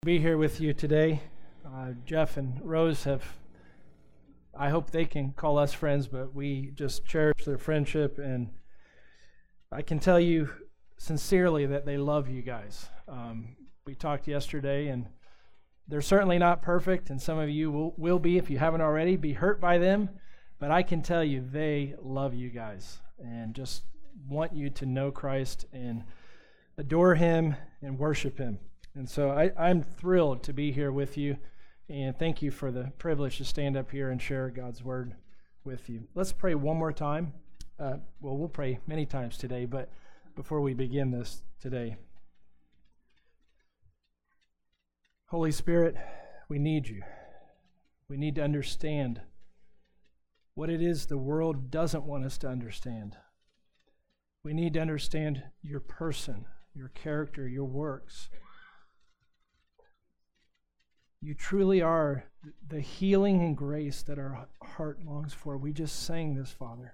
Be here with you today. Jeff and Rose I hope they can call us friends, but we just cherish their friendship, and I can tell you sincerely that they love you guys. We talked yesterday, and they're certainly not perfect, and some of you will be, if you haven't already, be hurt by them, but I can tell you they love you guys and just want you to know Christ and adore Him and worship Him. And so I'm thrilled to be here with you, and thank you for the privilege to stand up here and share God's Word with you. Let's pray one more time. We'll pray many times today, but before we begin this today. Holy Spirit, we need you. We need to understand what it is the world doesn't want us to understand. We need to understand your person, your character, your works. You truly are the healing and grace that our heart longs for. We just sang this, Father.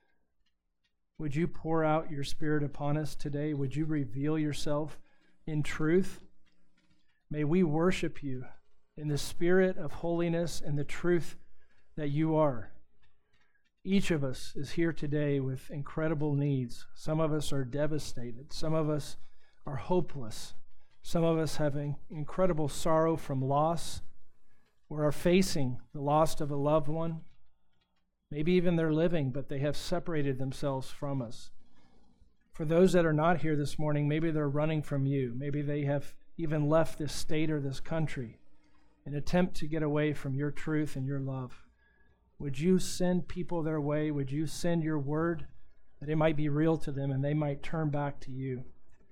Would you pour out your Spirit upon us today? Would you reveal yourself in truth? May we worship you in the spirit of holiness and the truth that you are. Each of us is here today with incredible needs. Some of us are devastated. Some of us are hopeless. Some of us have incredible sorrow from loss, or are facing the loss of a loved one. Maybe even they're living, but they have separated themselves from us. For those that are not here this morning, maybe they're running from you. Maybe they have even left this state or this country in an attempt to get away from your truth and your love. Would you send people their way? Would you send your word that it might be real to them and they might turn back to you?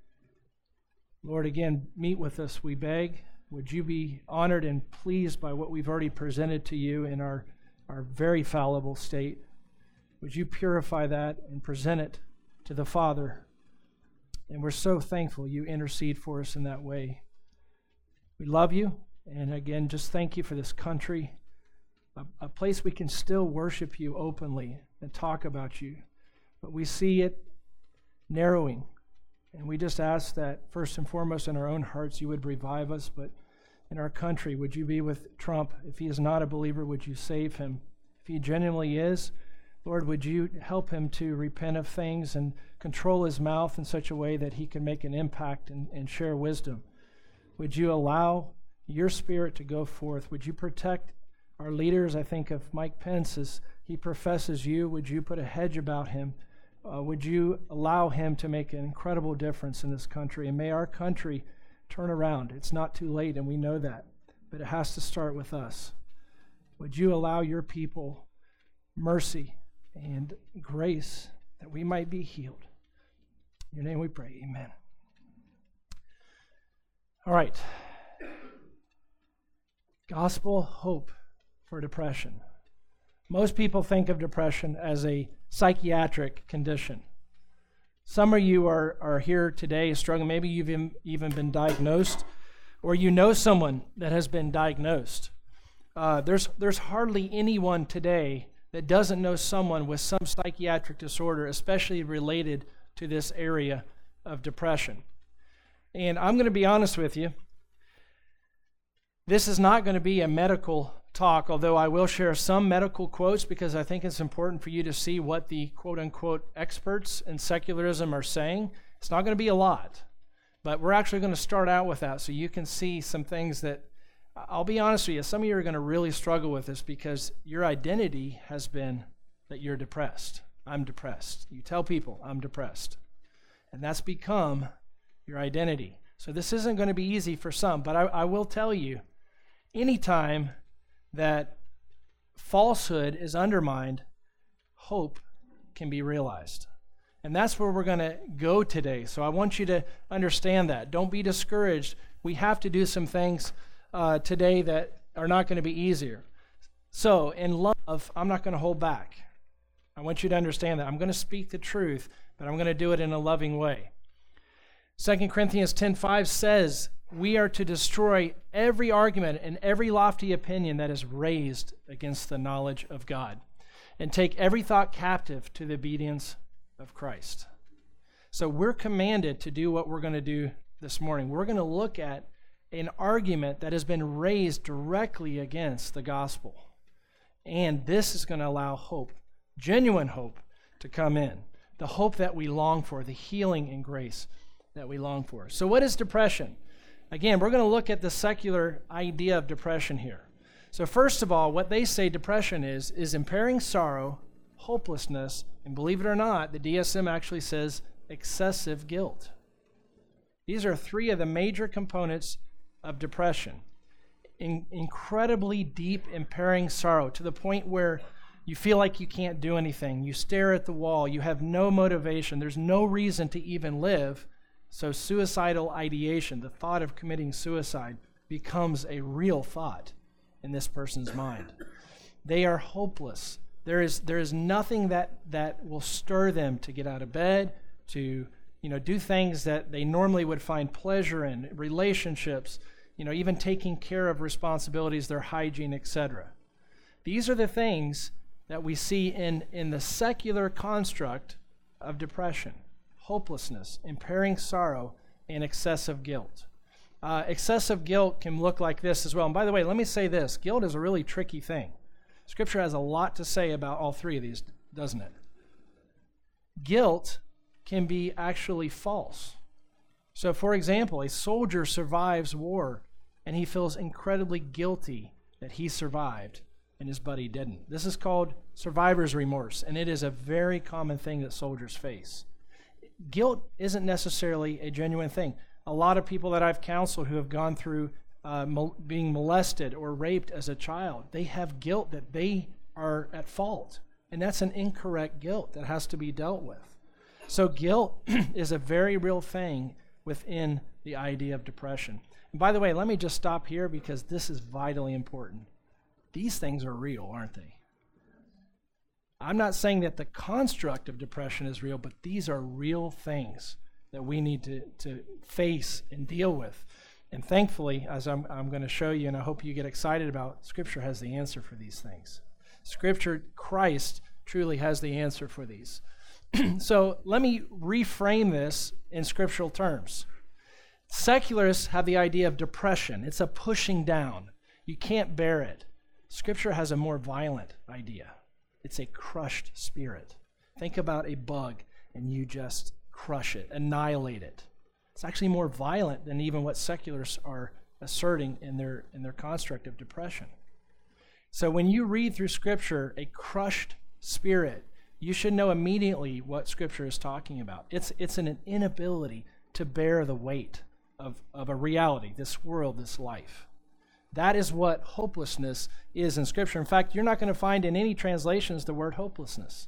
Lord, again, meet with us, we beg. Would you be honored and pleased by what we've already presented to you in our very fallible state? Would you purify that and present it to the Father? And we're so thankful you intercede for us in that way. We love you, and again, just thank you for this country, a place we can still worship you openly and talk about you. But we see it narrowing. And we just ask that, first and foremost, in our own hearts, you would revive us. But in our country, would you be with Trump? If he is not a believer, would you save him? If he genuinely is, Lord, would you help him to repent of things and control his mouth in such a way that he can make an impact and share wisdom? Would you allow your Spirit to go forth? Would you protect our leaders? I think of Mike Pence as he professes you. Would you put a hedge about him? Would you allow him to make an incredible difference in this country? And may our country turn around. It's not too late, and we know that, but it has to start with us. Would you allow your people mercy and grace that we might be healed? In your name we pray, amen. All right. Gospel hope for depression. Most people think of depression as a psychiatric condition. Some of you are here today struggling. Maybe you've even been diagnosed, or you know someone that has been diagnosed. There's hardly anyone today that doesn't know someone with some psychiatric disorder, especially related to this area of depression. And I'm going to be honest with you. This is not going to be a medical talk, although I will share some medical quotes because I think it's important for you to see what the quote-unquote experts in secularism are saying. It's not going to be a lot, but we're actually going to start out with that so you can see some things that, I'll be honest with you, some of you are going to really struggle with this because your identity has been that you're depressed. I'm depressed. You tell people, I'm depressed. And that's become your identity. So this isn't going to be easy for some, but I will tell you, anytime that falsehood is undermined, hope can be realized. And that's where we're going to go today. So I want you to understand that. Don't be discouraged. We have to do some things today that are not going to be easier. So in love, I'm not going to hold back. I want you to understand that. I'm going to speak the truth, but I'm going to do it in a loving way. 2 Corinthians 10:5 says, we are to destroy every argument and every lofty opinion that is raised against the knowledge of God, and take every thought captive to the obedience of Christ. So we're commanded to do what we're going to do this morning. We're going to look at an argument that has been raised directly against the gospel. And this is going to allow hope, genuine hope, to come in. The hope that we long for, the healing and grace that we long for. So what is depression? Again, we're going to look at the secular idea of depression here. So first of all, what they say depression is impairing sorrow, hopelessness, and believe it or not, the DSM actually says excessive guilt. These are three of the major components of depression. Incredibly deep, impairing sorrow to the point where you feel like you can't do anything. You stare at the wall. You have no motivation. There's no reason to even live. So suicidal ideation, the thought of committing suicide, becomes a real thought in this person's mind. They are hopeless. There is nothing that will stir them to get out of bed, to do things that they normally would find pleasure in, relationships, even taking care of responsibilities, their hygiene, etc. These are the things that we see in the secular construct of depression: hopelessness, impairing sorrow, and excessive guilt. Excessive guilt can look like this as well. And by the way, let me say this. Guilt is a really tricky thing. Scripture has a lot to say about all three of these, doesn't it? Guilt can be actually false. So, for example, a soldier survives war, and he feels incredibly guilty that he survived and his buddy didn't. This is called survivor's remorse, and it is a very common thing that soldiers face. Guilt isn't necessarily a genuine thing. A lot of people that I've counseled who have gone through being molested or raped as a child, they have guilt that they are at fault, and that's an incorrect guilt that has to be dealt with. So guilt is a very real thing within the idea of depression. And by the way, let me just stop here because this is vitally important. These things are real, aren't they? I'm not saying that the construct of depression is real, but these are real things that we need to face and deal with. And thankfully, as I'm going to show you, and I hope you get excited about, Scripture has the answer for these things. Scripture, Christ, truly has the answer for these. So let me reframe this in scriptural terms. Secularists have the idea of depression. It's a pushing down. You can't bear it. Scripture has a more violent idea. It's a crushed spirit. Think about a bug and you just crush it, annihilate it. It's actually more violent than even what secularists are asserting in their construct of depression. So when you read through Scripture, a crushed spirit, you should know immediately what Scripture is talking about. It's an inability to bear the weight of a reality, this world, this life. That is what hopelessness is in Scripture. In fact, you're not going to find in any translations the word hopelessness.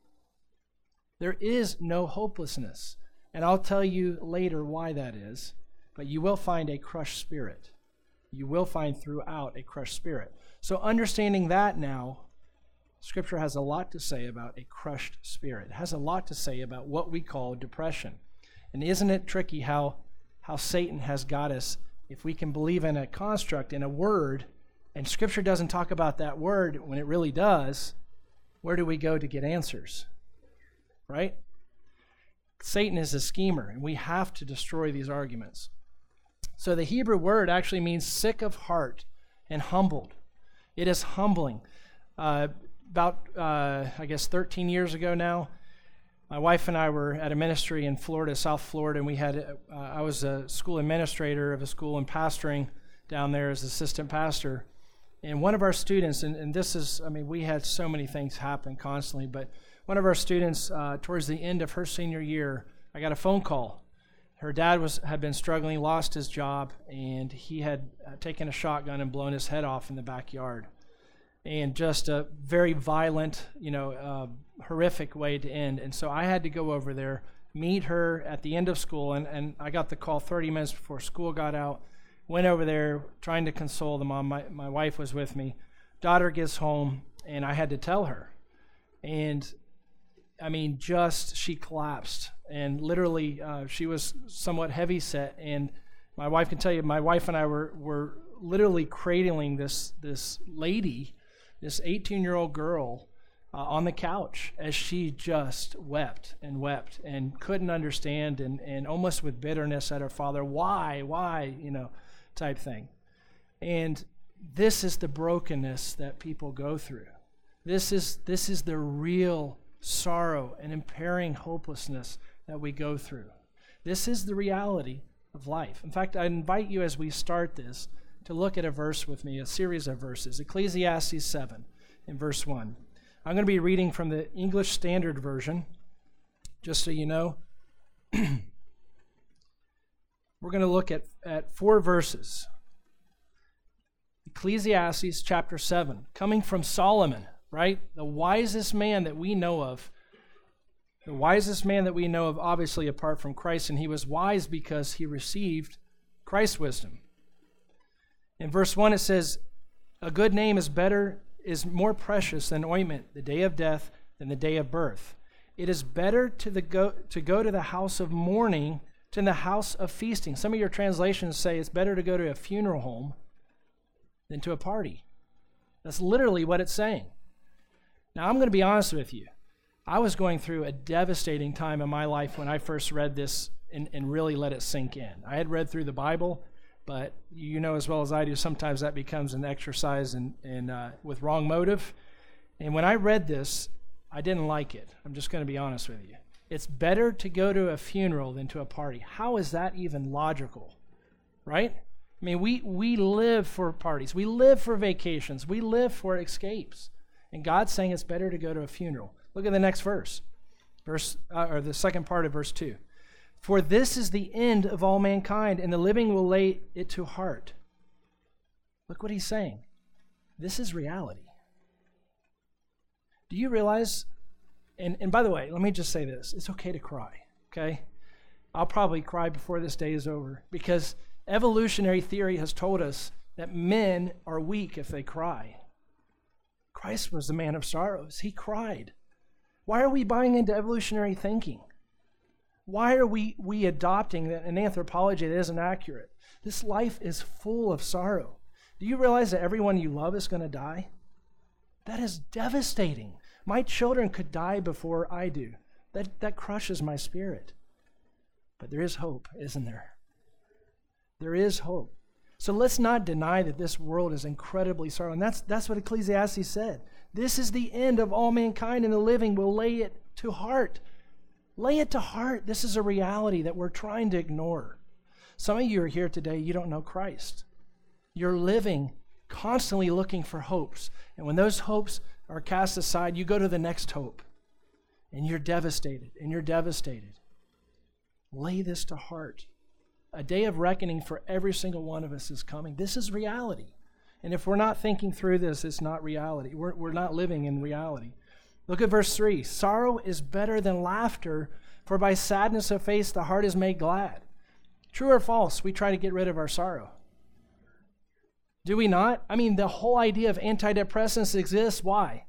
There is no hopelessness. And I'll tell you later why that is. But you will find a crushed spirit. You will find throughout a crushed spirit. So understanding that now, Scripture has a lot to say about a crushed spirit. It has a lot to say about what we call depression. And isn't it tricky how Satan has got us, if we can believe in a construct, in a word, and Scripture doesn't talk about that word when it really does, where do we go to get answers? Right? Satan is a schemer, and we have to destroy these arguments. So the Hebrew word actually means sick of heart and humbled. It is humbling. About 13 years ago now, my wife and I were at a ministry in Florida, South Florida, and we had I was a school administrator of a school and pastoring down there as assistant pastor. And one of our students, and this is, we had so many things happen constantly, but one of our students, towards the end of her senior year, I got a phone call. Her dad had been struggling, lost his job, and he had taken a shotgun and blown his head off in the backyard. And just a very violent, horrific way to end. And so I had to go over there, meet her at the end of school, and I got the call 30 minutes before school got out. Went over there trying to console the mom. My wife was with me. Daughter gets home, and I had to tell her. And she collapsed. And literally, she was somewhat heavy set. And my wife can tell you, my wife and I were literally cradling this lady, this 18-year-old girl, on the couch as she just wept and couldn't understand and almost with bitterness at her father. Why, type thing. And this is the brokenness that people go through. This is the real sorrow and impairing hopelessness that we go through. This is the reality of life. In fact, I invite you as we start this to look at a verse with me, a series of verses. Ecclesiastes 7 in verse 1. I'm going to be reading from the English Standard Version, just so you know. We're going to look at 4 verses. Ecclesiastes chapter 7, coming from Solomon, right? The wisest man that we know of. The wisest man that we know of, obviously apart from Christ, and he was wise because he received Christ's wisdom. In verse 1 it says, a good name is more precious than ointment, the day of death than the day of birth. It is better to go to the house of mourning than the house of feasting. Some of your translations say it's better to go to a funeral home than to a party. That's literally what it's saying. Now, I'm going to be honest with you. I was going through a devastating time in my life when I first read this and really let it sink in. I had read through the Bible, but you know as well as I do, sometimes that becomes an exercise with wrong motive. And when I read this, I didn't like it. I'm just going to be honest with you. It's better to go to a funeral than to a party. How is that even logical, right? I mean, we live for parties. We live for vacations. We live for escapes. And God's saying it's better to go to a funeral. Look at the next verse, or the second part of verse 2. For this is the end of all mankind, and the living will lay it to heart. Look what he's saying. This is reality. Do you realize, and by the way, let me just say this. It's okay to cry, okay? I'll probably cry before this day is over, because evolutionary theory has told us that men are weak if they cry. Christ was the man of sorrows. He cried. Why are we buying into evolutionary thinking? Why are we adopting an anthropology that isn't accurate? This life is full of sorrow. Do you realize that everyone you love is going to die? That is devastating. My children could die before I do. That crushes my spirit. But there is hope, isn't there? There is hope. So let's not deny that this world is incredibly sorrow. And that's what Ecclesiastes said. This is the end of all mankind, and the living will lay it to heart. Lay it to heart. This is a reality that we're trying to ignore. Some of you are here today, you don't know Christ. You're living constantly looking for hopes. And when those hopes are cast aside, you go to the next hope. And you're devastated, Lay this to heart. A day of reckoning for every single one of us is coming. This is reality. And if we're not thinking through this, it's not reality. We're not living in reality. Look at verse 3. Sorrow is better than laughter, for by sadness of face the heart is made glad. True or false, we try to get rid of our sorrow. Do we not? I mean, the whole idea of antidepressants exists. Why?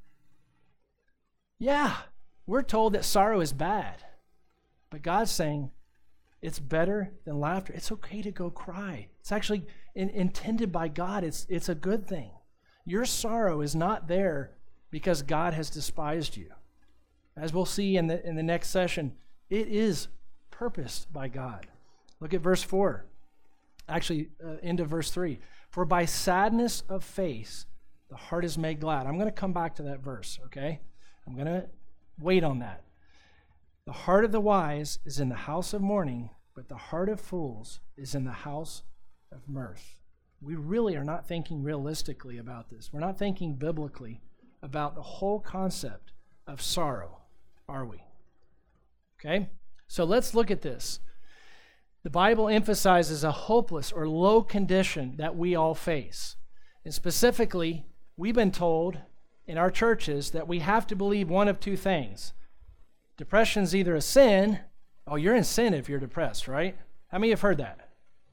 Yeah, we're told that sorrow is bad. But God's saying it's better than laughter. It's okay to go cry. It's actually intended by God. It's a good thing. Your sorrow is not there because God has despised you. As we'll see in the next session, it is purposed by God. Look at verse 4. Actually, end of verse 3. For by sadness of face, the heart is made glad. I'm going to come back to that verse, okay? I'm going to wait on that. The heart of the wise is in the house of mourning, but the heart of fools is in the house of mirth. We really are not thinking realistically about this. We're not thinking biblically about the whole concept of sorrow, are we? Okay? So let's look at this. The Bible emphasizes a hopeless or low condition that we all face. And specifically, we've been told in our churches that we have to believe one of two things. Depression's either a sin. Oh, you're in sin if you're depressed, right? How many have heard that?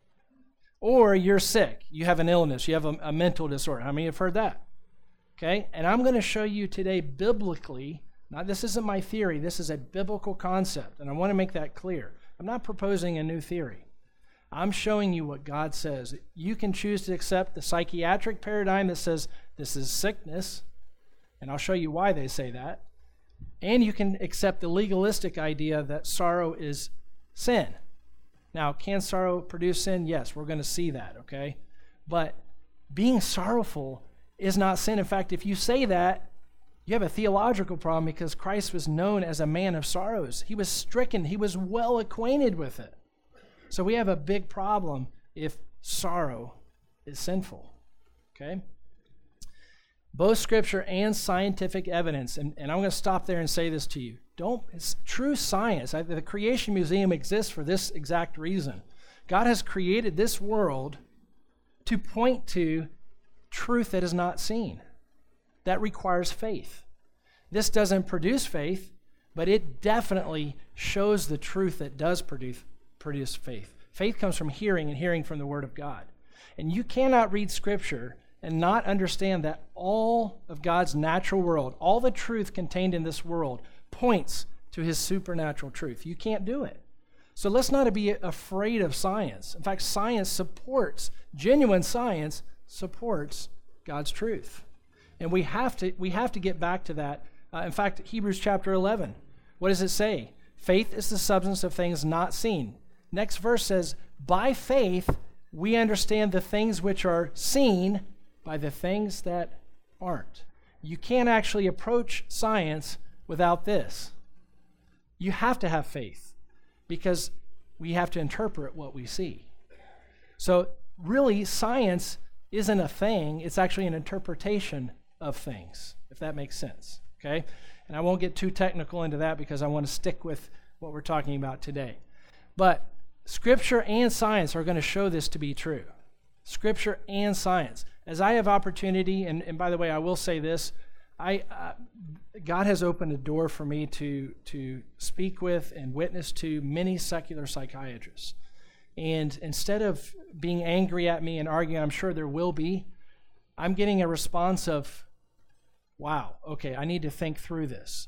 Or you're sick. You have an illness. You have a mental disorder. How many have heard that? Okay? And I'm going to show you today biblically, this isn't my theory, this is a biblical concept, and I want to make that clear. I'm not proposing a new theory. I'm showing you what God says. You can choose to accept the psychiatric paradigm that says this is sickness, and I'll show you why they say that. And you can accept the legalistic idea that sorrow is sin. Now, can sorrow produce sin? Yes, we're going to see that, okay? but being sorrowful is not sin. In fact, if you say that, you have a theological problem because Christ was known as a man of sorrows. He was stricken. He was well acquainted with it. So we have a big problem if sorrow is sinful. Okay? Both Scripture and scientific evidence, and I'm going to stop there and say this to you. It's true science. The Creation Museum exists for this exact reason. God has created this world to point to truth that is not seen. That requires faith. This doesn't produce faith, but it definitely shows the truth that does produce faith. Faith comes from hearing, and hearing from the Word of God. And you cannot read Scripture and not understand that all of God's natural world, all the truth contained in this world, points to His supernatural truth. You can't do it. So let's not be afraid of science. In fact, genuine science supports God's truth. And we have to get back to that. In fact, Hebrews chapter 11, what does it say? Faith is the substance of things not seen. Next verse says, by faith we understand the things which are seen by the things that aren't. You can't actually approach science without this. You have to have faith because we have to interpret what we see. So really, science isn't a thing. It's actually an interpretation of things, if that makes sense. Okay? And I won't get too technical into that because I want to stick with what we're talking about today. But Scripture and science are going to show this to be true. Scripture and science. As I have opportunity, and by the way, I will say this, God has opened a door for me to speak with and witness to many secular psychiatrists. And instead of being angry at me and arguing, I'm sure there will be, I'm getting a response of, wow, okay, I need to think through this.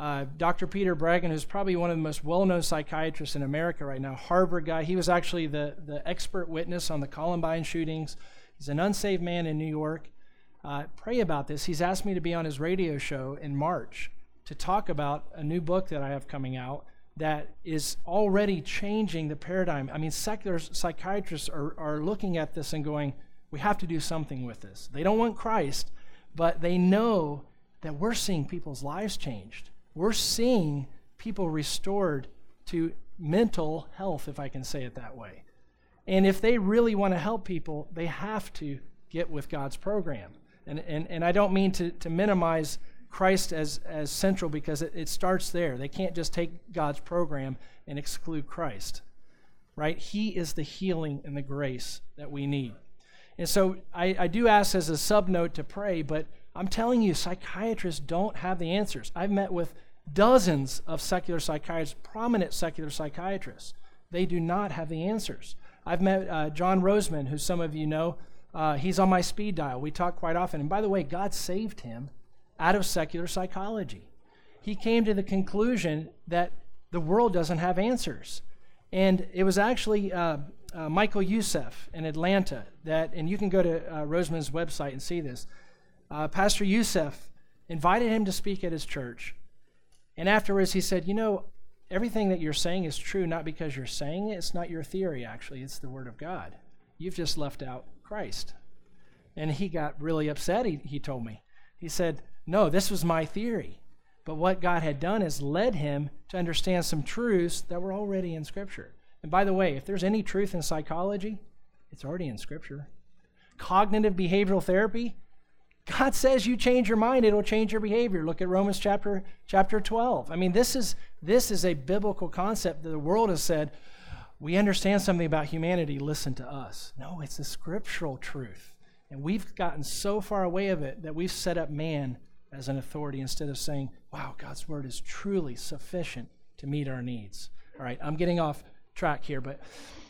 Dr. Peter Breggin, who's probably one of the most well-known psychiatrists in America right now, Harvard guy, he was actually the expert witness on the Columbine shootings. He's an unsaved man in New York. Pray about this. He's asked me to be on his radio show in March to talk about a new book that I have coming out that is already changing the paradigm. I mean, secular psychiatrists are looking at this and going, we have to do something with this. They don't want Christ, but they know that we're seeing people's lives changed. We're seeing people restored to mental health, if I can say it that way. And if they really want to help people, they have to get with God's program. And I don't mean to minimize Christ as central because it starts there. They can't just take God's program and exclude Christ, right? He is the healing and the grace that we need. And so I do ask as a sub-note to pray, but I'm telling you, psychiatrists don't have the answers. I've met with dozens of secular psychiatrists, prominent secular psychiatrists. They do not have the answers. I've met John Roseman, who some of you know. He's on my speed dial. We talk quite often. And by the way, God saved him out of secular psychology. He came to the conclusion that the world doesn't have answers. And it was actually Michael Youssef in Atlanta and you can go to Roseman's website and see this. Pastor Youssef invited him to speak at his church. And afterwards he said, everything that you're saying is true, not because you're saying it. It's not your theory, actually. It's the Word of God. You've just left out Christ. And he got really upset, he told me. He said, no, this was my theory. But what God had done is led him to understand some truths that were already in Scripture. And by the way, if there's any truth in psychology, it's already in Scripture. Cognitive behavioral therapy, God says you change your mind, it'll change your behavior. Look at Romans chapter 12. I mean, this is a biblical concept that the world has said, we understand something about humanity, listen to us. No, it's a scriptural truth. And we've gotten so far away of it that we've set up man as an authority instead of saying, wow, God's word is truly sufficient to meet our needs. All right, I'm getting off track here, but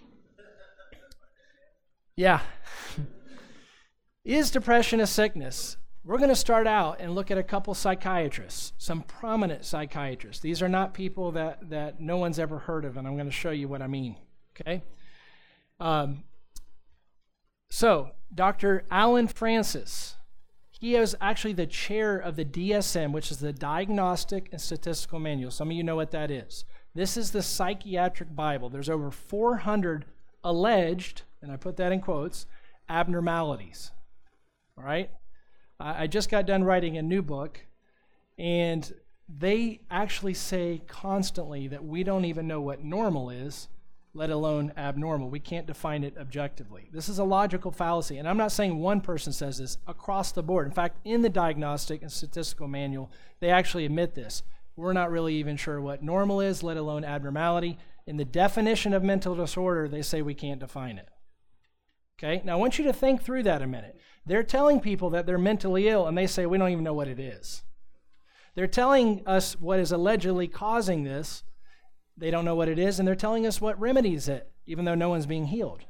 yeah. Is depression a sickness? We're going to start out and look at a couple psychiatrists, some prominent psychiatrists. These are not people that no one's ever heard of, and I'm going to show you what I mean, okay? So, Dr. Alan Francis, he is actually the chair of the DSM, which is the Diagnostic and Statistical Manual. Some of you know what that is. This is the psychiatric Bible. There's over 400 alleged, and I put that in quotes, abnormalities. All right? I just got done writing a new book, and they actually say constantly that we don't even know what normal is, let alone abnormal. We can't define it objectively. This is a logical fallacy, and I'm not saying one person says this, across the board. In fact, in the Diagnostic and Statistical Manual, they actually admit this. We're not really even sure what normal is, let alone abnormality. In the definition of mental disorder, they say we can't define it. Okay? Now, I want you to think through that a minute. They're telling people that they're mentally ill, and they say we don't even know what it is. They're telling us what is allegedly causing this. They don't know what it is, and they're telling us what remedies it, even though no one's being healed.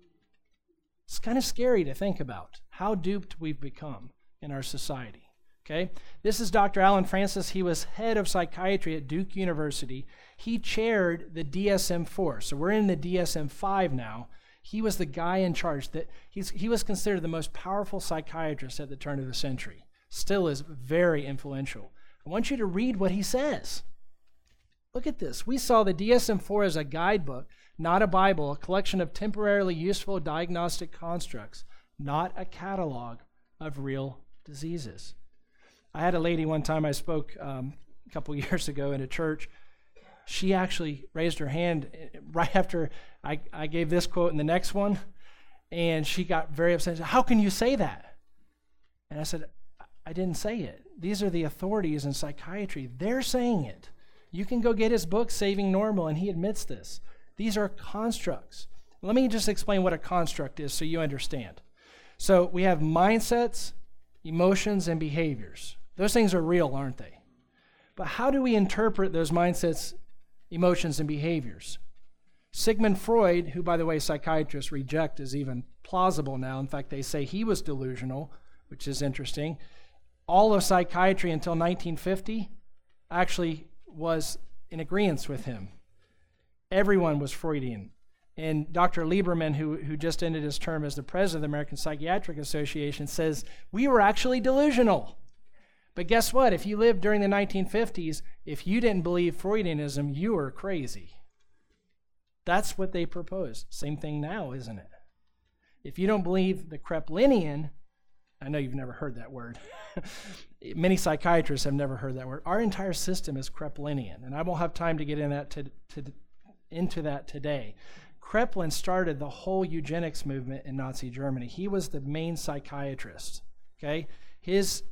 It's kind of scary to think about how duped we've become in our society. Okay? This is Dr. Alan Francis. He was head of psychiatry at Duke University. He chaired the DSM-4. So we're in the DSM-5 now. He was the guy in charge. He was considered the most powerful psychiatrist at the turn of the century. Still is very influential. I want you to read what he says. Look at this. We saw the DSM-4 as a guidebook, not a Bible, a collection of temporarily useful diagnostic constructs, not a catalog of real diseases. I had a lady one time I spoke a couple years ago in a church. She actually raised her hand right after I gave this quote and the next one, and she got very upset. She said, "How can you say that?" And I said, "I didn't say it. These are the authorities in psychiatry. They're saying it. You can go get his book, Saving Normal, and he admits this. These are constructs." Let me just explain what a construct is so you understand. So we have mindsets, emotions, and behaviors. Those things are real, aren't they? But how do we interpret those mindsets, emotions, and behaviors? Sigmund Freud, who, by the way, psychiatrists reject as even plausible now. In fact, they say he was delusional, which is interesting. All of psychiatry until 1950 actually was in agreement with him. Everyone was Freudian. And Dr. Lieberman, who just ended his term as the president of the American Psychiatric Association, says, we were actually delusional. But guess what? If you lived during the 1950s, if you didn't believe Freudianism, you were crazy. That's what they proposed. Same thing now, isn't it? If you don't believe the Kraepelinian, I know you've never heard that word. Many psychiatrists have never heard that word. Our entire system is Kraepelinian, and I won't have time to get into that today. Kraepelin started the whole eugenics movement in Nazi Germany. He was the main psychiatrist. Okay, his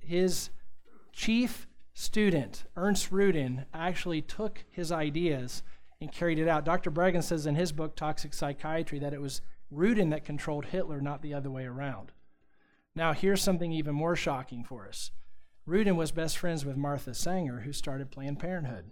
chief student, Ernst Rudin, actually took his ideas and carried it out. Dr. Bregan says in his book, Toxic Psychiatry, that it was Rudin that controlled Hitler, not the other way around. Now, here's something even more shocking for us. Rudin was best friends with Martha Sanger, who started Planned Parenthood.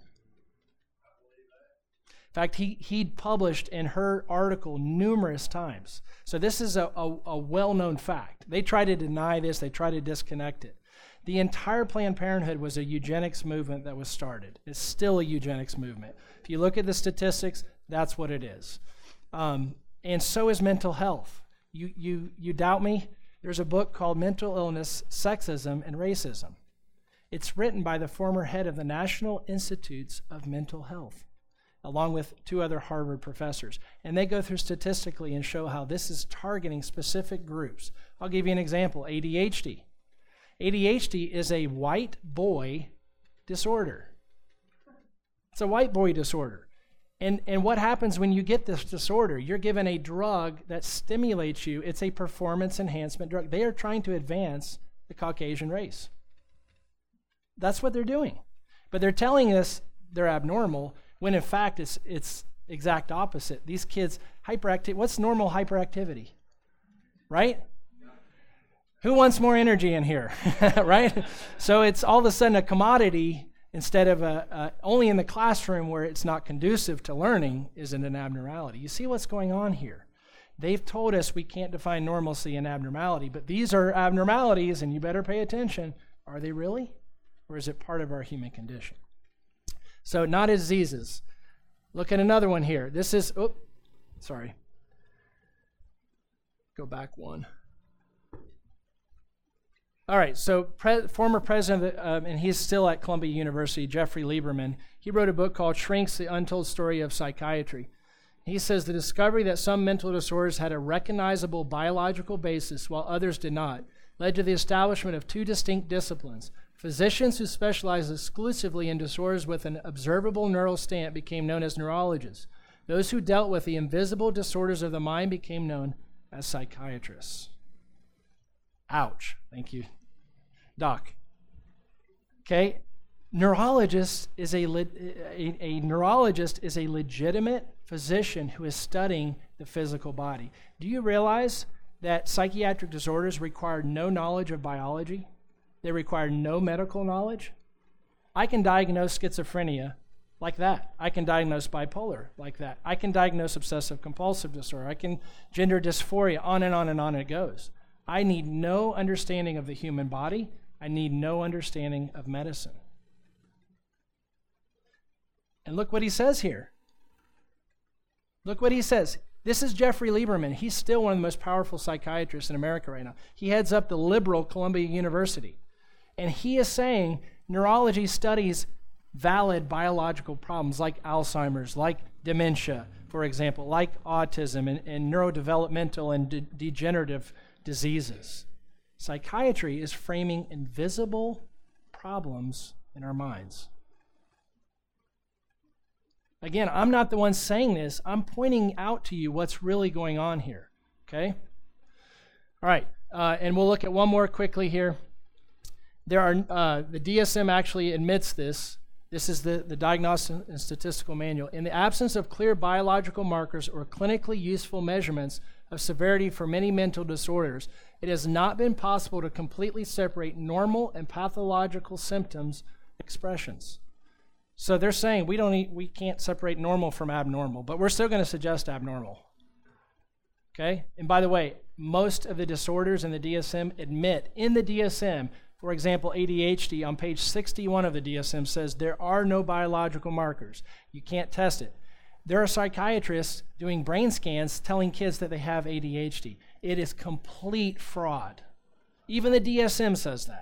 In fact, he'd published in her article numerous times. So this is a well-known fact. They try to deny this. They try to disconnect it. The entire Planned Parenthood was a eugenics movement that was started. It's still a eugenics movement. If you look at the statistics, that's what it is. And so is mental health. You doubt me? There's a book called Mental Illness, Sexism, and Racism. It's written by the former head of the National Institutes of Mental Health, along with two other Harvard professors. And they go through statistically and show how this is targeting specific groups. I'll give you an example, ADHD. ADHD is a white boy disorder. It's a white boy disorder. And what happens when you get this disorder? You're given a drug that stimulates you. It's a performance enhancement drug. They are trying to advance the Caucasian race. That's what they're doing. But they're telling us they're abnormal, when in fact it's exact opposite. These kids, hyperactive. What's normal hyperactivity? Right? Who wants more energy in here? Right? So it's all of a sudden a commodity instead of only in the classroom where it's not conducive to learning isn't an abnormality. You see what's going on here? They've told us we can't define normalcy and abnormality, but these are abnormalities and you better pay attention. Are they really? Or is it part of our human condition? So not diseases. Look at another one here. This is, sorry. Go back one. All right, so former president, and he's still at Columbia University, Jeffrey Lieberman, he wrote a book called Shrinks, The Untold Story of Psychiatry. He says the discovery that some mental disorders had a recognizable biological basis while others did not led to the establishment of two distinct disciplines. Physicians who specialized exclusively in disorders with an observable neural stamp became known as neurologists. Those who dealt with the invisible disorders of the mind became known as psychiatrists. Ouch. Thank you, Doc. Okay, neurologist is a neurologist is a legitimate physician who is studying the physical body. Do you realize that psychiatric disorders require no knowledge of biology? They require no medical knowledge. I can diagnose schizophrenia like that. I can diagnose bipolar like that. I can diagnose obsessive compulsive disorder. I can gender dysphoria, on and on and on it goes. I need no understanding of the human body. I need no understanding of medicine. And look what he says here. Look what he says. This is Jeffrey Lieberman. He's still one of the most powerful psychiatrists in America right now. He heads up the liberal Columbia University. And he is saying neurology studies valid biological problems like Alzheimer's, like dementia, for example, like autism and neurodevelopmental and degenerative diseases. Psychiatry is framing invisible problems in our minds. Again, I'm not the one saying this. I'm pointing out to you what's really going on here, okay? All right, and we'll look at one more quickly here. There are, the DSM actually admits this. This is the Diagnostic and Statistical Manual. In the absence of clear biological markers or clinically useful measurements of severity for many mental disorders, it has not been possible to completely separate normal and pathological symptoms expressions. So they're saying we can't separate normal from abnormal, but we're still going to suggest abnormal. Okay? And by the way, most of the disorders in the DSM admit in the DSM, for example, ADHD on page 61 of the DSM says there are no biological markers. You can't test it. There are psychiatrists doing brain scans telling kids that they have ADHD. It is complete fraud. Even the DSM says that.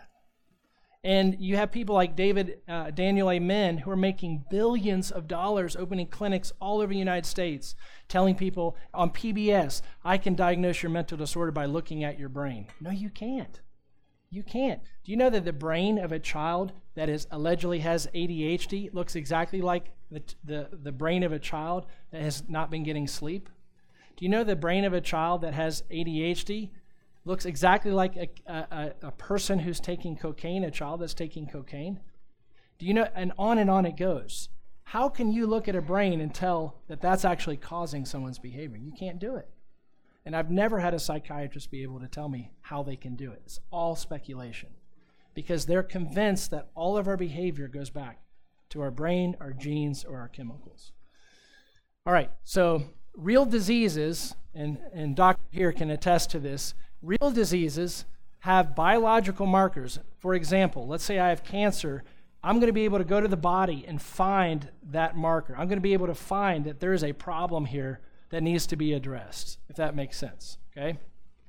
And you have people like Daniel Amen who are making billions of dollars opening clinics all over the United States, telling people on PBS, I can diagnose your mental disorder by looking at your brain. No, you can't. You can't. Do you know that the brain of a child that allegedly has ADHD looks exactly like the brain of a child that has not been getting sleep? Do you know the brain of a child that has ADHD looks exactly like a person who's taking cocaine, a child that's taking cocaine? Do you know, and on it goes. How can you look at a brain and tell that that's actually causing someone's behavior? You can't do it. And I've never had a psychiatrist be able to tell me how they can do it. It's all speculation because they're convinced that all of our behavior goes back to our brain, our genes, or our chemicals. All right, so real diseases, and Dr. here can attest to this, real diseases have biological markers. For example, let's say I have cancer. I'm going to be able to go to the body and find that marker. I'm going to be able to find that there is a problem here that needs to be addressed, if that makes sense, okay?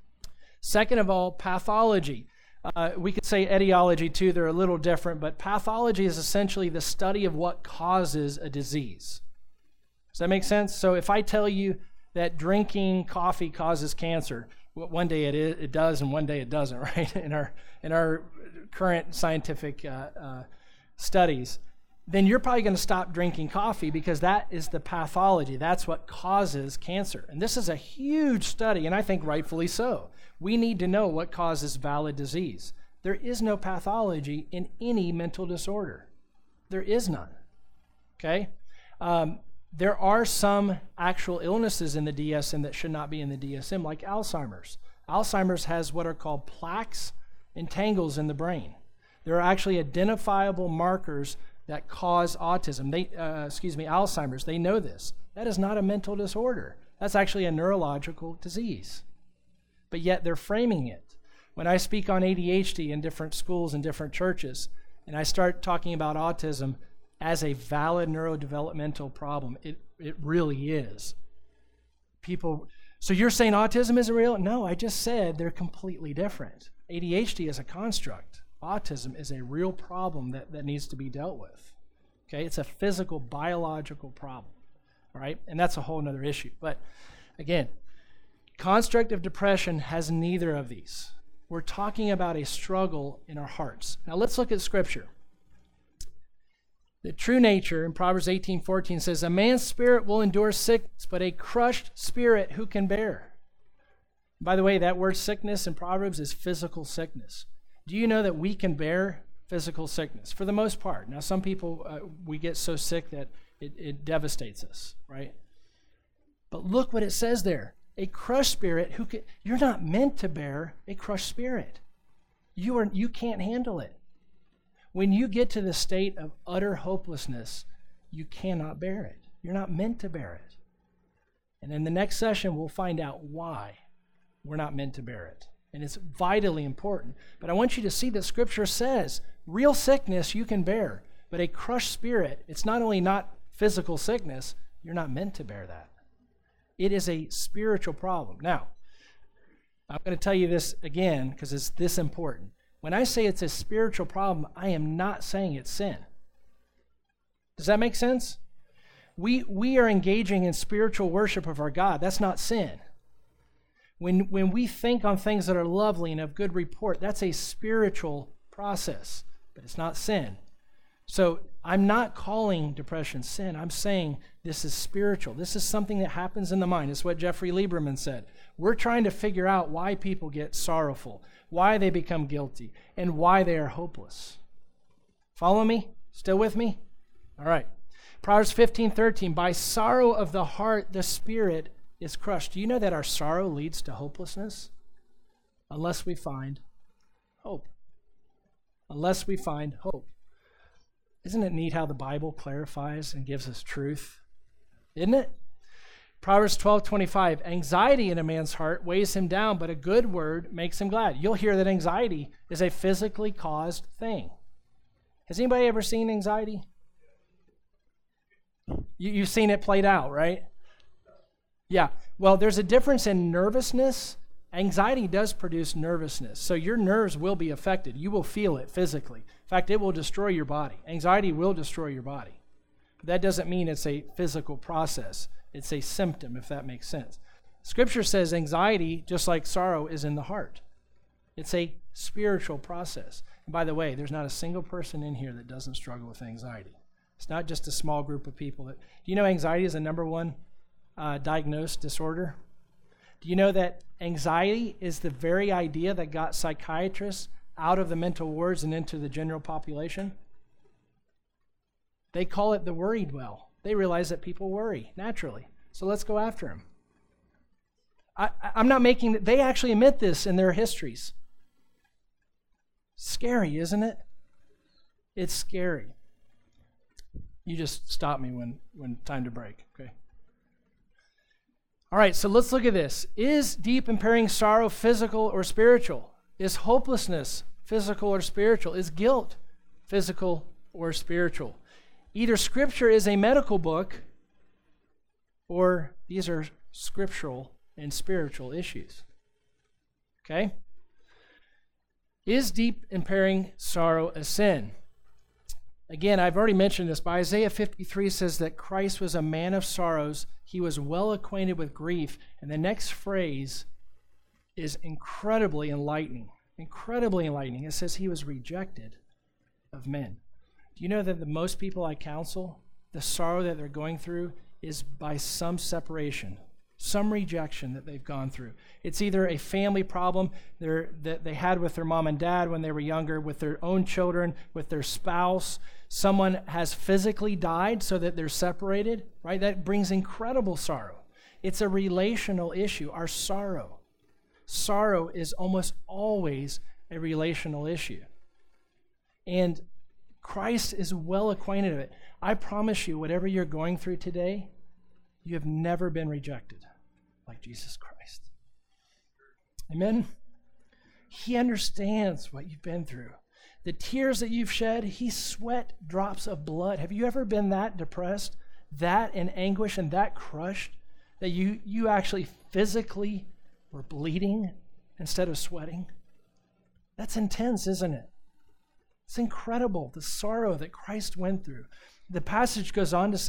Second of all, pathology. We could say etiology too. They're a little different, but pathology is essentially the study of what causes a disease. Does that make sense? So if I tell you that drinking coffee causes cancer, one day it does, and one day it doesn't, right? In our current scientific studies, then you're probably going to stop drinking coffee because that is the pathology. That's what causes cancer. And this is a huge study, and I think rightfully so. We need to know what causes valid disease. There is no pathology in any mental disorder. There is none, okay? There are some actual illnesses in the DSM that should not be in the DSM, like Alzheimer's. Alzheimer's has what are called plaques and tangles in the brain. There are actually identifiable markers that cause autism. Alzheimer's. They know this. That is not a mental disorder. That's actually a neurological disease. But yet they're framing it. When I speak on ADHD in different schools and different churches, and I start talking about autism as a valid neurodevelopmental problem, it really is. So you're saying autism isn't real? No, I just said they're completely different. ADHD is a construct. Autism is a real problem that needs to be dealt with. Okay, it's a physical, biological problem. all right? And that's a whole nother issue. But again, constructive depression has neither of these. We're talking about a struggle in our hearts. Now let's look at Scripture. The true nature in Proverbs 18:14 says, a man's spirit will endure sickness, but a crushed spirit who can bear? By the way, that word sickness in Proverbs is physical sickness. Do you know that we can bear physical sickness for the most part? Now, some people, we get so sick that it devastates us, right? But look what it says there. A crushed spirit who can, you're not meant to bear a crushed spirit. You can't handle it. When you get to the state of utter hopelessness, you cannot bear it. You're not meant to bear it. And in the next session, we'll find out why we're not meant to bear it. And it's vitally important. But I want you to see that Scripture says real sickness you can bear, but a crushed spirit, it's not only not physical sickness, you're not meant to bear that. It is a spiritual problem. Now, I'm going to tell you this again because it's this important. When I say it's a spiritual problem, I am not saying it's sin. Does that make sense? We are engaging in spiritual worship of our God. That's not sin. When we think on things that are lovely and of good report, that's a spiritual process, but it's not sin. So I'm not calling depression sin. I'm saying this is spiritual. This is something that happens in the mind. It's what Jeffrey Lieberman said. We're trying to figure out why people get sorrowful, why they become guilty, and why they are hopeless. Follow me? Still with me? All right. Proverbs 15:13, by sorrow of the heart, the spirit is crushed. Do you know that our sorrow leads to hopelessness? Unless we find hope. Unless we find hope. Isn't it neat how the Bible clarifies and gives us truth? Isn't it? Proverbs 12:25, anxiety in a man's heart weighs him down, but a good word makes him glad. You'll hear that anxiety is a physically caused thing. Has anybody ever seen anxiety? You've seen it played out, right? Yeah. Well, there's a difference in nervousness. Anxiety does produce nervousness. So your nerves will be affected. You will feel it physically. In fact, it will destroy your body. Anxiety will destroy your body. But that doesn't mean it's a physical process. It's a symptom, if that makes sense. Scripture says anxiety, just like sorrow, is in the heart. It's a spiritual process. And by the way, there's not a single person in here that doesn't struggle with anxiety. It's not just a small group of people. Do you know anxiety is the number one diagnosed disorder? Do you know that anxiety is the very idea that got psychiatrists out of the mental wards and into the general population? They call it the worried well. They realize that people worry naturally. So let's go after them. I'm not making, they actually admit this in their histories. Scary, isn't it? It's scary. You just stop me when time to break, okay? All right, so let's look at this. Is deep impairing sorrow physical or spiritual? Is hopelessness physical or spiritual? Is guilt physical or spiritual? Either Scripture is a medical book or these are scriptural and spiritual issues. Okay? Is deep impairing sorrow a sin? Again, I've already mentioned this, but Isaiah 53 says that Christ was a man of sorrows. He was well acquainted with grief. And the next phrase is incredibly enlightening. Incredibly enlightening. It says he was rejected of men. Do you know that the most people I counsel, the sorrow that they're going through is by some separation, some rejection that they've gone through. It's either a family problem that they had with their mom and dad when they were younger, with their own children, with their spouse. Someone has physically died so that they're separated, right? That brings incredible sorrow. It's a relational issue, our sorrow. Sorrow is almost always a relational issue. And Christ is well acquainted with it. I promise you, whatever you're going through today, you have never been rejected like Jesus Christ. Amen? He understands what you've been through. The tears that you've shed, he sweat drops of blood. Have you ever been that depressed, that in anguish, and that crushed, that you actually physically were bleeding instead of sweating? That's intense, isn't it? It's incredible, the sorrow that Christ went through. The passage goes on to say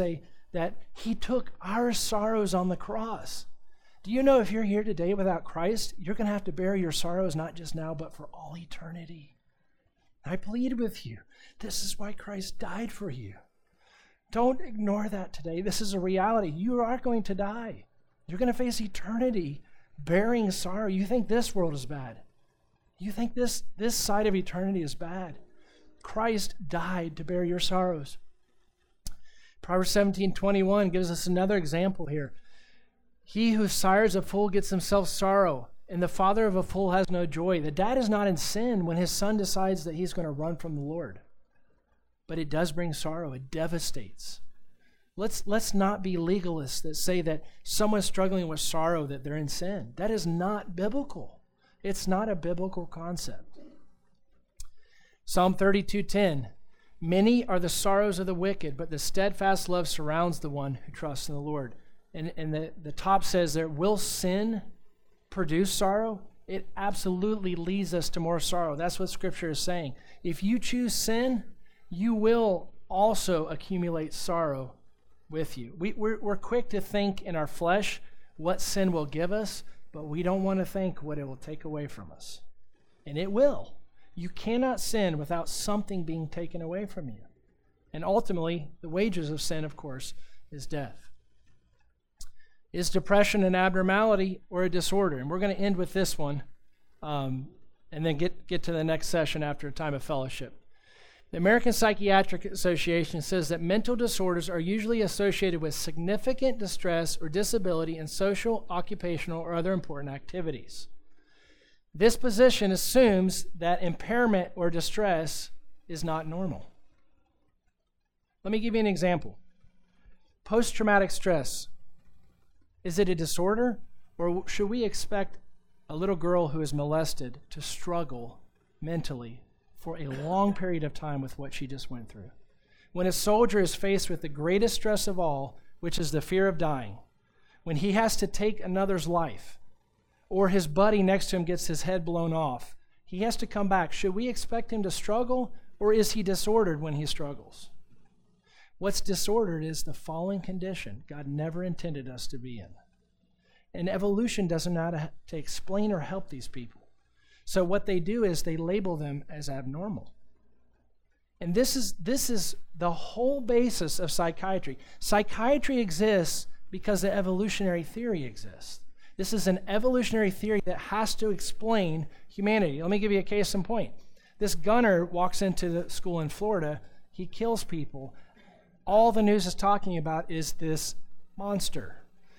that he took our sorrows on the cross. Do you know if you're here today without Christ, you're going to have to bear your sorrows not just now, but for all eternity? I plead with you. This is why Christ died for you. Don't ignore that today. This is a reality. You are going to die. You're going to face eternity bearing sorrow. You think this world is bad. You think this side of eternity is bad. Christ died to bear your sorrows. Proverbs 17:21 gives us another example here. He who sires a fool gets himself sorrow, and the father of a fool has no joy. The dad is not in sin when his son decides that he's going to run from the Lord. But it does bring sorrow. It devastates. Let's not be legalists that say that someone struggling with sorrow, that they're in sin. That is not biblical. It's not a biblical concept. Psalm 32:10, many are the sorrows of the wicked, but the steadfast love surrounds the one who trusts in the Lord. And the top says there, will sin produce sorrow? It absolutely leads us to more sorrow. That's what Scripture is saying. If you choose sin, you will also accumulate sorrow with you. We're quick to think in our flesh what sin will give us, but we don't want to think what it will take away from us. And it will. You cannot sin without something being taken away from you. And ultimately, the wages of sin, of course, is death. Is depression an abnormality or a disorder? And we're going to end with this one and then get to the next session after a time of fellowship. The American Psychiatric Association says that mental disorders are usually associated with significant distress or disability in social, occupational, or other important activities. This position assumes that impairment or distress is not normal. Let me give you an example. Post-traumatic stress. Is it a disorder, or should we expect a little girl who is molested to struggle mentally for a long period of time with what she just went through? When a soldier is faced with the greatest stress of all, which is the fear of dying, when he has to take another's life, or his buddy next to him gets his head blown off, he has to come back. Should we expect him to struggle, or is he disordered when he struggles? What's disordered is the fallen condition God never intended us to be in. And evolution doesn't know how to explain or help these people. So what they do is they label them as abnormal. And this is the whole basis of psychiatry. Psychiatry exists because the evolutionary theory exists. This is an evolutionary theory that has to explain humanity. Let me give you a case in point. This gunner walks into the school in Florida. He kills people. All the news is talking about is this monster.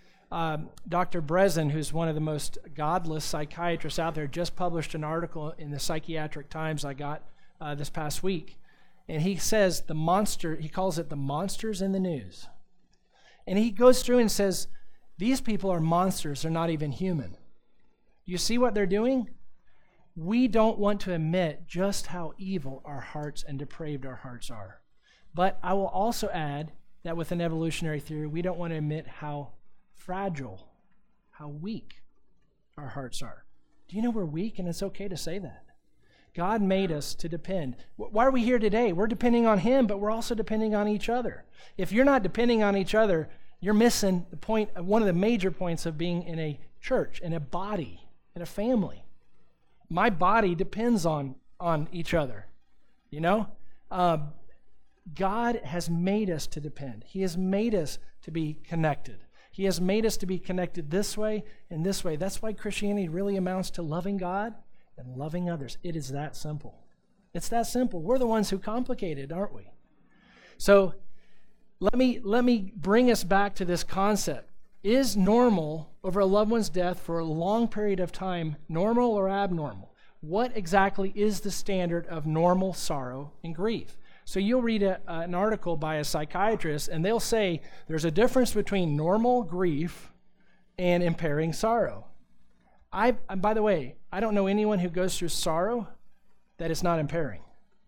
Dr. Breslin, who's one of the most godless psychiatrists out there, just published an article in the Psychiatric Times I got this past week. And he says the monster, he calls it the monsters in the news. And he goes through and says, these people are monsters, they're not even human. You see what they're doing? We don't want to admit just how evil our hearts and depraved our hearts are. But I will also add that with an evolutionary theory, we don't want to admit how fragile, how weak our hearts are. Do you know we're weak, and it's okay to say that? God made us to depend. Why are we here today? We're depending on Him, but we're also depending on each other. If you're not depending on each other, you're missing the point, one of the major points of being in a church, in a body, in a family. My body depends on each other, you know? God has made us to depend. He has made us to be connected. He has made us to be connected this way and this way. That's why Christianity really amounts to loving God and loving others. It is that simple. It's that simple. We're the ones who complicate it, aren't we? So let me bring us back to this concept. Is normal over a loved one's death for a long period of time normal or abnormal? What exactly is the standard of normal sorrow and grief? So you'll read an article by a psychiatrist, and they'll say there's a difference between normal grief and impairing sorrow. And by the way, I don't know anyone who goes through sorrow that is not impairing.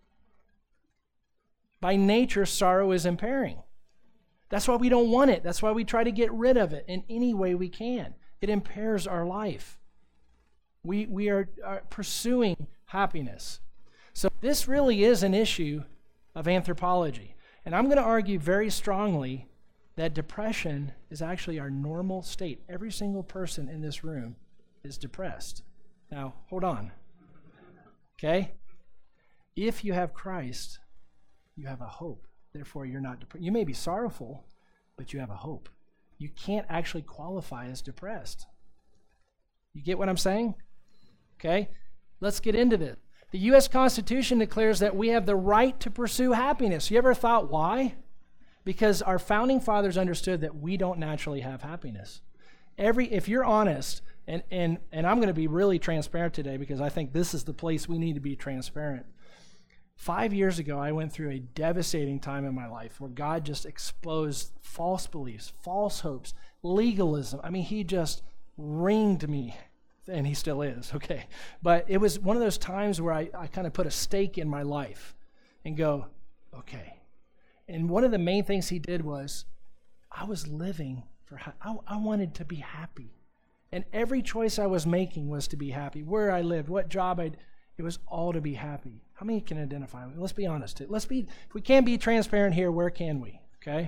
By nature, sorrow is impairing. That's why we don't want it. That's why we try to get rid of it in any way we can. It impairs our life. We are pursuing happiness. So this really is an issue of anthropology. And I'm going to argue very strongly that depression is actually our normal state. Every single person in this room is depressed. Now, hold on. Okay? If you have Christ, you have a hope. Therefore, you're not depressed. You may be sorrowful, but you have a hope. You can't actually qualify as depressed. You get what I'm saying? Okay? Let's get into this. The U.S. Constitution declares that we have the right to pursue happiness. You ever thought why? Because our founding fathers understood that we don't naturally have happiness. If you're honest, and I'm going to be really transparent today because I think this is the place we need to be transparent. 5 years ago, I went through a devastating time in my life where God just exposed false beliefs, false hopes, legalism. I mean, he just ringed me, and he still is, okay. But it was one of those times where I kind of put a stake in my life and go, okay. And one of the main things he did was I was living for, I wanted to be happy. And every choice I was making was to be happy. Where I lived, what job it was all to be happy. How many can identify with? Let's be honest. If we can't be transparent here, where can we? Okay?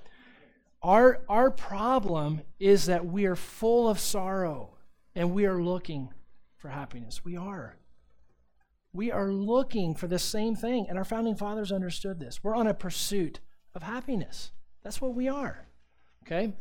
Our problem is that we are full of sorrow and we are looking for happiness. We are. We are looking for the same thing, and our founding fathers understood this. We're on a pursuit of happiness. That's what we are. Okay?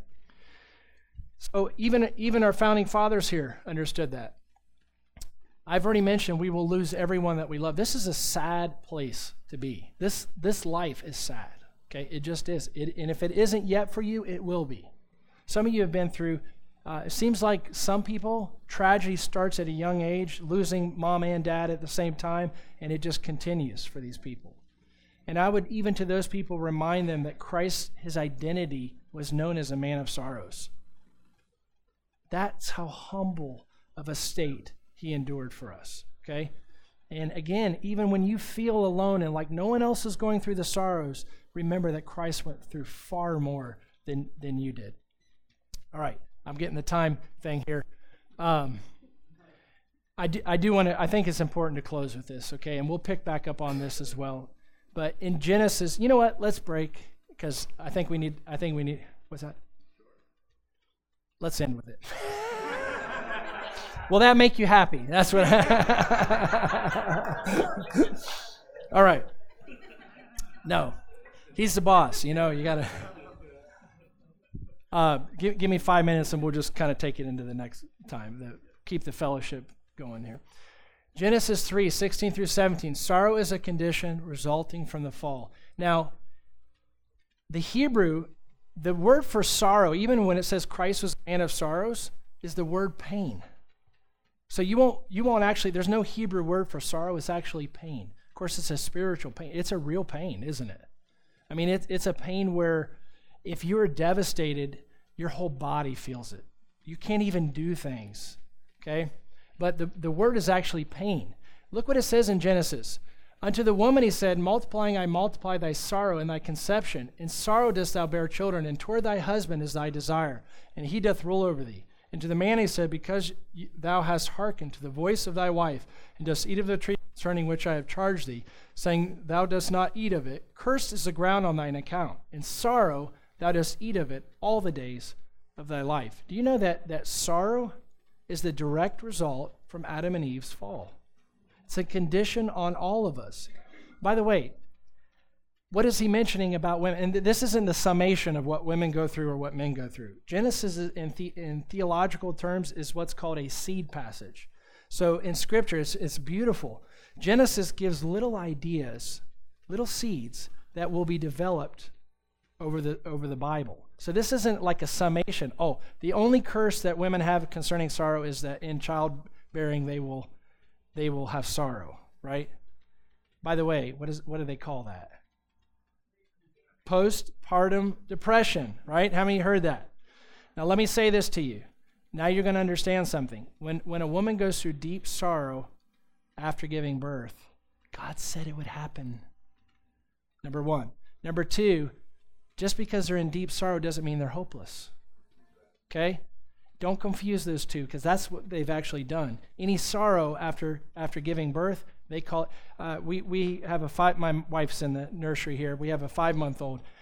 So even our founding fathers here understood that. I've already mentioned we will lose everyone that we love. This is a sad place to be. This life is sad. Okay, it just is. And if it isn't yet for you, it will be. Some of you have been through. It seems like some people, tragedy starts at a young age, losing mom and dad at the same time, and it just continues for these people. And I would even to those people remind them that Christ, his identity, was known as a man of sorrows. That's how humble of a state he endured for us, okay? And again, even when you feel alone and like no one else is going through the sorrows, remember that Christ went through far more than you did. All right, I'm getting the time thing here. I do want to, I think it's important to close with this, okay? And we'll pick back up on this as well. But in Genesis, you know what? Let's break because I think we need, what's that? Let's end with it. Will that make you happy? That's what. All right. No, he's the boss. You know, you got to give me 5 minutes, and we'll just kind of take it into the next time. Keep the fellowship going here. Genesis 3:16 through 17. Sorrow is a condition resulting from the fall. Now, the Hebrew, the word for sorrow, even when it says Christ was a man of sorrows, is the word pain. So you won't actually, there's no Hebrew word for sorrow, it's actually pain. Of course, it's a spiritual pain. It's a real pain, isn't it? I mean, it's a pain where if you're devastated, your whole body feels it. You can't even do things, okay? But the word is actually pain. Look what it says in Genesis. Unto the woman he said, multiplying I multiply thy sorrow and thy conception. In sorrow dost thou bear children, and toward thy husband is thy desire, and he doth rule over thee. And to the man he said, because thou hast hearkened to the voice of thy wife, and dost eat of the tree concerning which I have charged thee, saying, thou dost not eat of it, cursed is the ground on thine account. In sorrow thou dost eat of it all the days of thy life. Do you know that sorrow is the direct result from Adam and Eve's fall? It's a condition on all of us. By the way, what is he mentioning about women? And this isn't the summation of what women go through or what men go through. Genesis, in theological terms, is what's called a seed passage. So in Scripture, it's beautiful. Genesis gives little ideas, little seeds that will be developed over the Bible. So this isn't like a summation. Oh, the only curse that women have concerning sorrow is that in childbearing they will have sorrow, right? By the way, what do they call that? Postpartum depression, right? How many heard that? Now let me say this to you. Now you're going to understand something. When a woman goes through deep sorrow after giving birth, God said it would happen. Number one. Number two, just because they're in deep sorrow doesn't mean they're hopeless. Okay? Don't confuse those two, because that's what they've actually done. Any sorrow after giving birth, they call it, we have my wife's in the nursery here. We have a 5-month-old,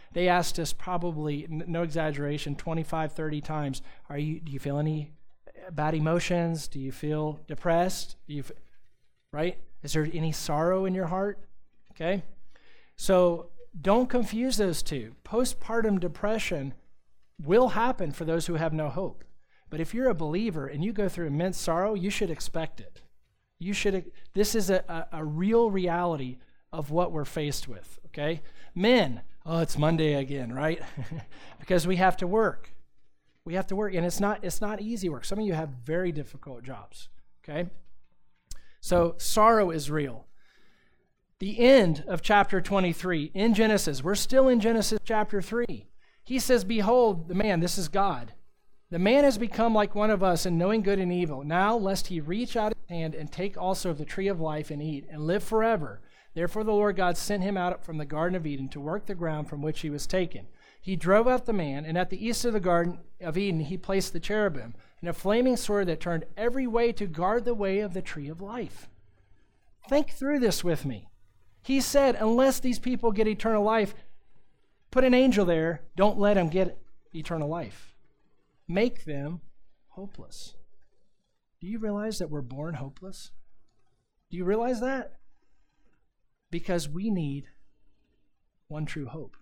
They asked us probably, no exaggeration, 25, 30 times, do you feel any bad emotions? Do you feel depressed? Right? Is there any sorrow in your heart? Okay? So don't confuse those two. Postpartum depression will happen for those who have no hope. But if you're a believer and you go through immense sorrow, you should expect it. This is a real reality of what we're faced with, okay? Men, it's Monday again, right? Because we have to work. We have to work, and it's not easy work. Some of you have very difficult jobs, okay? So sorrow is real. The end of chapter 23 in Genesis, we're still in Genesis chapter 3. He says, behold, the man, this is God. The man has become like one of us in knowing good and evil. Now, lest he reach out his hand and take also of the tree of life and eat and live forever. Therefore the Lord God sent him out from the Garden of Eden to work the ground from which he was taken. He drove out the man, and at the east of the Garden of Eden he placed the cherubim and a flaming sword that turned every way to guard the way of the tree of life. Think through this with me. He said, unless these people get eternal life, put an angel there, don't let them get eternal life. Make them hopeless. Do you realize that we're born hopeless? Do you realize that? Because we need one true hope.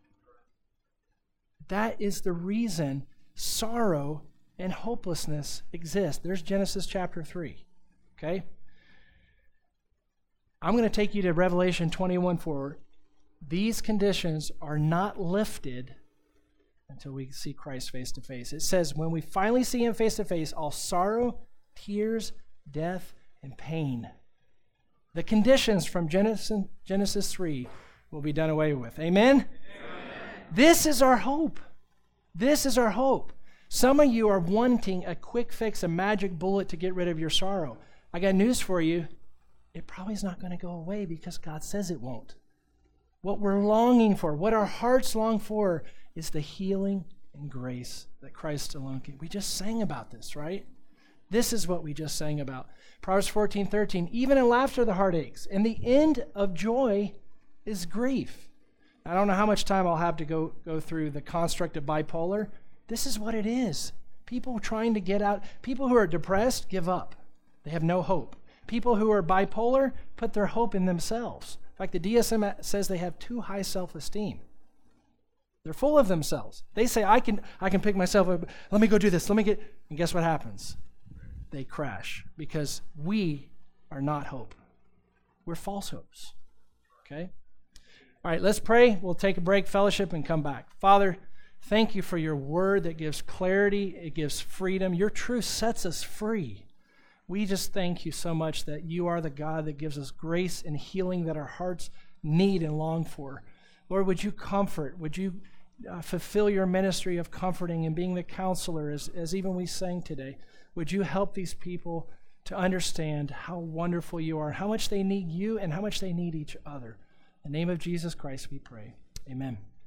That is the reason sorrow and hopelessness exist. There's Genesis chapter 3. Okay? I'm going to take you to Revelation 21:4. These conditions are not lifted until we see Christ face to face. It says, when we finally see him face to face, all sorrow, tears, death, and pain. The conditions from Genesis 3 will be done away with. Amen? Amen? This is our hope. This is our hope. Some of you are wanting a quick fix, a magic bullet to get rid of your sorrow. I got news for you. It probably is not going to go away because God says it won't. What we're longing for, what our hearts long for, is the healing and grace that Christ alone can. We just sang about this, right? This is what we just sang about. Proverbs 14:13, even in laughter the heart aches, and the end of joy is grief. I don't know how much time I'll have to go through the construct of bipolar. This is what it is. People trying to get out. People who are depressed give up. They have no hope. People who are bipolar put their hope in themselves. In fact, the DSM says they have too high self-esteem. They're full of themselves. They say, I can pick myself up. Let me go do this. And guess what happens? They crash because we are not hope. We're false hopes. Okay? All right, let's pray. We'll take a break, fellowship, and come back. Father, thank you for your word that gives clarity. It gives freedom. Your truth sets us free. We just thank you so much that you are the God that gives us grace and healing that our hearts need and long for. Lord, would you comfort? Would you fulfill your ministry of comforting and being the counselor as even we sang today? Would you help these people to understand how wonderful you are, how much they need you and how much they need each other? In the name of Jesus Christ we pray. Amen.